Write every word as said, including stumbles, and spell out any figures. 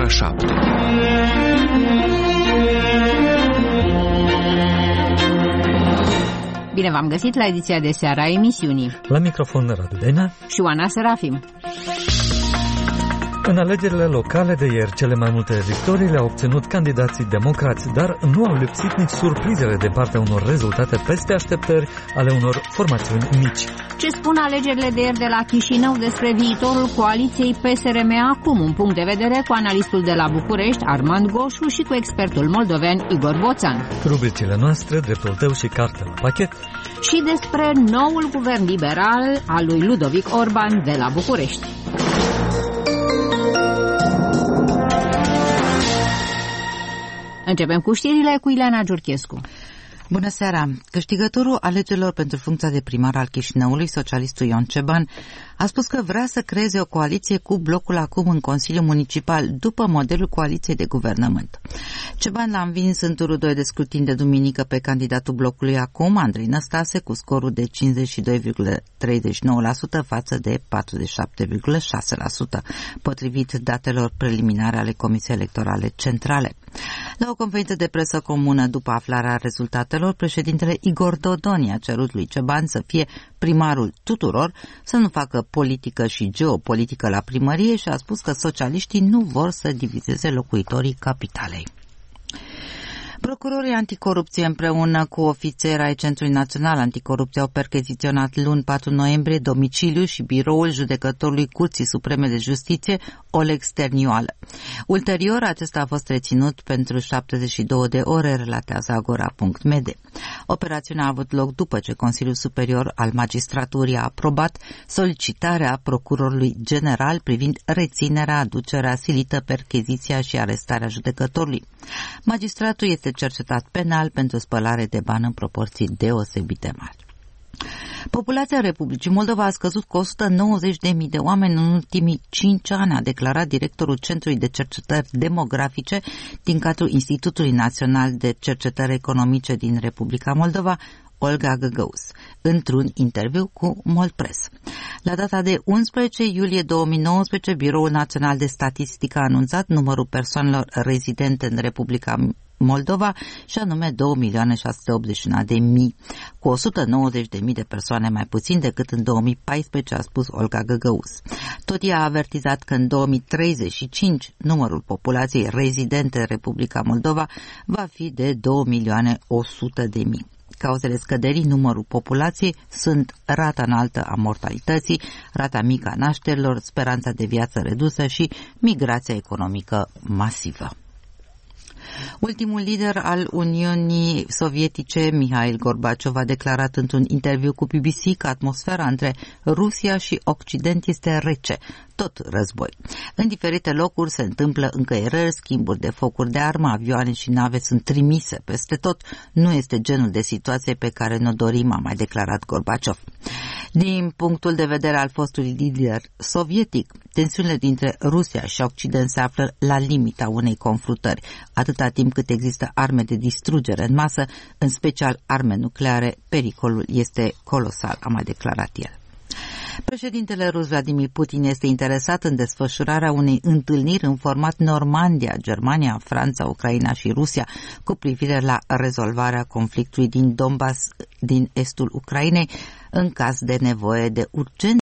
șapte. Bine v-am găsit la ediția de seară a emisiunii. La microfon Radu Denea și Oana Serafim. În alegerile locale de ieri, cele mai multe victorii le-au obținut candidații democrați, dar nu au lipsit nici surprizele de partea unor rezultate peste așteptări ale unor formațiuni mici. Ce spun alegerile de ieri de la Chișinău despre viitorul coaliției P S R M acum? Un punct de vedere cu analistul de la București, Armand Goșu, și cu expertul moldovean Igor Boțan. Rubricile noastre, dreptul tău și carte la pachet. Și despre noul guvern liberal al lui Ludovic Orban de la București. Începem cu știrile cu Ileana Giurchescu. Bună seara! Câștigătorul alegerilor pentru funcția de primar al Chișinăului, socialistul Ion Ceban, a spus că vrea să creeze o coaliție cu blocul acum în Consiliul Municipal, după modelul coaliției de guvernământ. Ceban l-a învins în turul doi de scrutin de duminică pe candidatul blocului acum, Andrei Năstase, cu scorul de cincizeci și doi virgulă treizeci și nouă la sută față de patruzeci și șapte virgulă șase la sută, potrivit datelor preliminare ale Comisiei Electorale Centrale. La o conferință de presă comună după aflarea rezultatelor, președintele Igor Dodon i-a cerut lui Ceban să fie primarul tuturor, să nu facă politică și geopolitică la primărie și a spus că socialiștii nu vor să divizeze locuitorii capitalei. Procurorii anticorupție împreună cu ofițeri ai Centrului Național Anticorupție au percheziționat luni patru noiembrie domiciliul și biroul judecătorului Curții Supreme de Justiție, Oleg Sternioală. Ulterior, acesta a fost reținut pentru șaptezeci și două de ore, relatează agora punct m d. Operațiunea a avut loc după ce Consiliul Superior al Magistraturii a aprobat solicitarea procurorului general privind reținerea, aducerea silită, percheziția și arestarea judecătorului. Magistratul este cercetat penal pentru spălare de bani în proporții deosebit de mari. Populația Republicii Moldova a scăzut cu o sută nouăzeci de mii de oameni în ultimii cinci ani, a declarat directorul Centrului de Cercetări Demografice din cadrul Institutului Național de Cercetări Economice din Republica Moldova, Olga Găgăus, într-un interviu cu Moldpress. La data de unsprezece iulie două mii nouăsprezece, Biroul Național de Statistică a anunțat numărul persoanelor rezidente în Republica Moldova, și anume două milioane șase sute optzeci și unu de mii, cu o sută nouăzeci de mii de persoane mai puțin decât în două mii paisprezece, a spus Olga Găgăus. Tot ea a avertizat că în două mii treizeci și cinci numărul populației rezidente în Republica Moldova va fi de două milioane o sută de mii. Cauzele scăderii numărul populației sunt rata înaltă a mortalității, rata mică a nașterilor, speranța de viață redusă și migrația economică masivă. Ultimul lider al Uniunii Sovietice, Mihail Gorbaciov, a declarat într-un interviu cu B B C că atmosfera între Rusia și Occident este rece, tot război. În diferite locuri se întâmplă încăierări, schimburi de focuri de armă, avioane și nave sunt trimise peste tot. Nu este genul de situație pe care ne-o dorim, a mai declarat Gorbaciov. Din punctul de vedere al fostului lider sovietic, tensiunile dintre Rusia și Occident se află la limita unei confruntări. Atâta timp cât există arme de distrugere în masă, în special arme nucleare, pericolul este colosal, a mai declarat el. Președintele rus Vladimir Putin este interesat în desfășurarea unei întâlniri în format Normandia, Germania, Franța, Ucraina și Rusia cu privire la rezolvarea conflictului din Donbass, din estul Ucrainei, în caz de nevoie de urgență.